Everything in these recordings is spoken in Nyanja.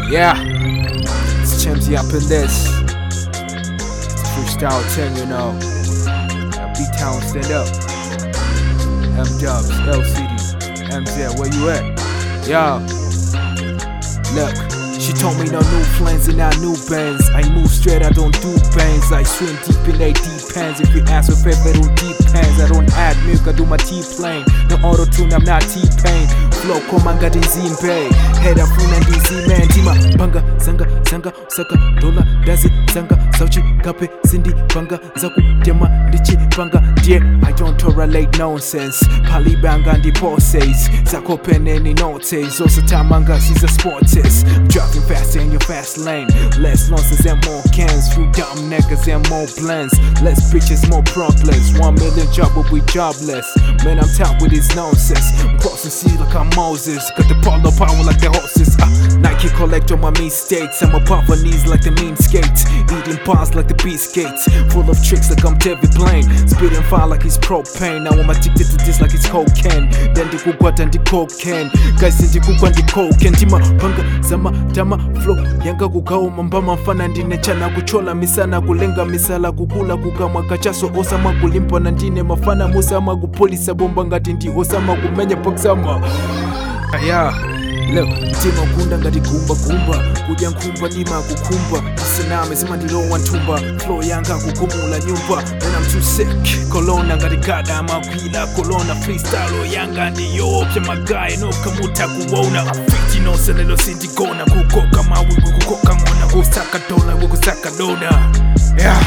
Yeah, it's Chimsy up in this. It's freestyle 10, you know. B-Town, stand up. M-Dubs, LCD, MZ, where you at? Yo, look. She told me no new flames and now new bands. I move straight, I don't do bangs. I swim deep in they deep pans. If you ask for favorite, don't deep pans. I don't add milk, I do my T-plane. No auto-tune, I'm not T-Pain. Flow koma ngati nzimbe. Head up funa ndizi man. Tima panga, zanga, saka, dola, dazi, zanga, sauchi, kape, sindi, panga, zaku, tema, ndichi, panga, dear. I don't tolerate nonsense. Pali banga ndi poses. Zako peneni notes. Also tamanga, she's a sportist. Driving faster in your fast lane. Less nonsense and more cans. Few dumb niggas and more blends. Less bitches, more problems. 1 million job, but we jobless. Man, I'm top with this nonsense. I'm crossing sea like I'm Moses. Got the polo power like the horses. Nike collect all my mistakes. I'm up on knees like the mean skates. Eating bars like the beat skates. Full of tricks like I'm David Blaine. Spitting fire like it's propane. Now I'm addicted to this like it's cocaine. Then the kugwata and the cocaine. Guys in the kugwa and the cocaine. Tima panga zama dama flow. Yanga kukao mambama mfana ndine chana kuchola misana kulenga misala kukula kukama kachaso osama kulimpa na ndine mafana musama kupolisa bomba ngati ndi osama kumenya paksama. Yeah, look, tima kunda ngati kumba kudya nkumba ndima kukumba isaname zima ndilowa ntumba flow yanga kukumula nyumba. Man, I'm too sick. Kolona ngati gada makwila kolona freestyle yanga ndiyopya magaye no kamuta kuwona afiti no selelo sindigona kukoka mawigu kukoka ngona kusaka dola kusaka dola. Yeah.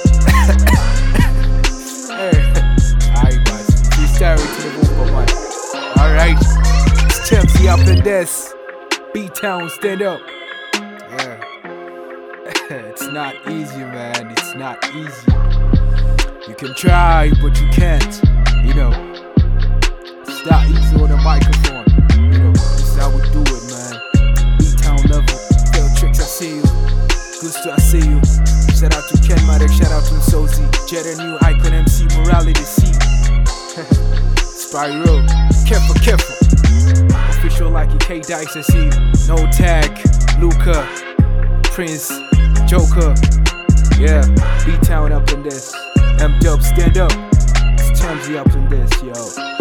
Hey, alright guys, freestyle to the room, man. Alright. Chimsy up in this. B-Town, stand up. Yeah. It's not easy, man. It's not easy. You can try, but you can't. You know. It's not easy on the microphone. You know, this is how we do it, man. B-Town level. Fail tricks, I see you. Gusto, I see you. Shout out to Ken Maddox, shout out to Sozi. Jetta new icon MC Morality C. Spiral. Careful. Official like K Dice, I see you. No Tag, Luca, Prince, Joker. Yeah, B-Town up in this. M-Dub, stand up. It's Chimsy up in this, yo.